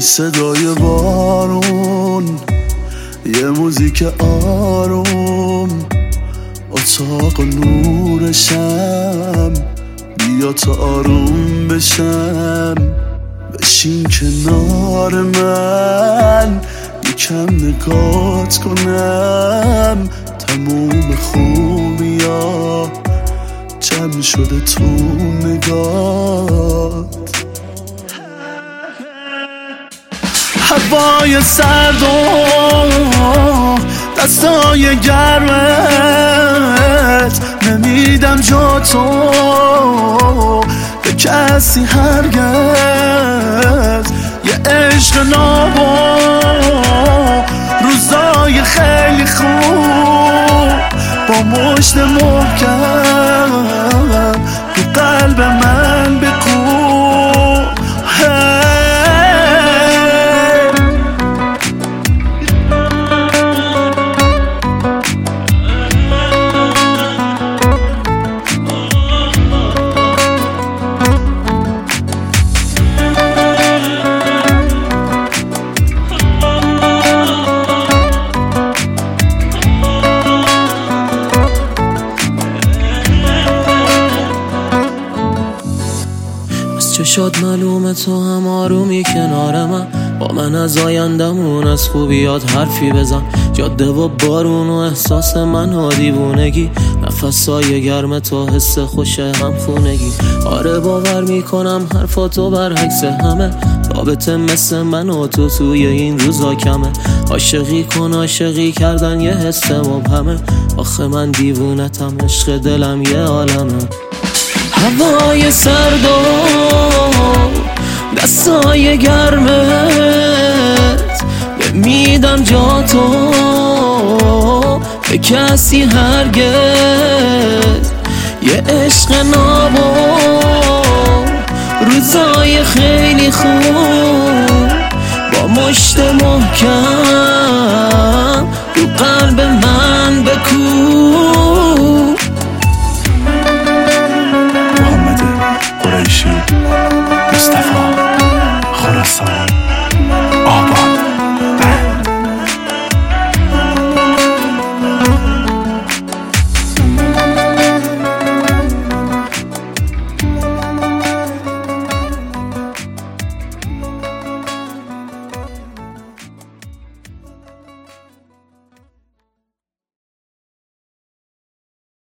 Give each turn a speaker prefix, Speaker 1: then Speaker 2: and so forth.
Speaker 1: صدای بارون، یه موزیک آروم، اتاق نورشم، بیا تا آروم بشم، بشین کنار من، یکم نگات کنم، تموم خوبیا جمع شده تو نگات. هوای سرد و دستای گرمت، نمیدم جا تو به کسی هرگز. یه عشق نابا روزای خیلی خوب، با مشت محکم تو قلب من بکوب.
Speaker 2: چشات معلومه تو هم آرومی کنار من، با من از آیندمون از خوبیات حرفی بزن. جاده و بارون و احساس من و دیوونگی، نفسای گرم تو حس خوش هم خونگی. آره باور میکنم حرفاتو برعکس همه، رابطه مثل من و تو توی این روزا کمه. عاشقی کن عاشقی کردن یه حس مبهمه، آخه من دیوونتم عشق دلم یه عالمه. هوای سرد و دستای گرمت، نمیدم جا تو به کسی هرگز. یه عشق نابا روزای خیلی خوب، با مشت محکم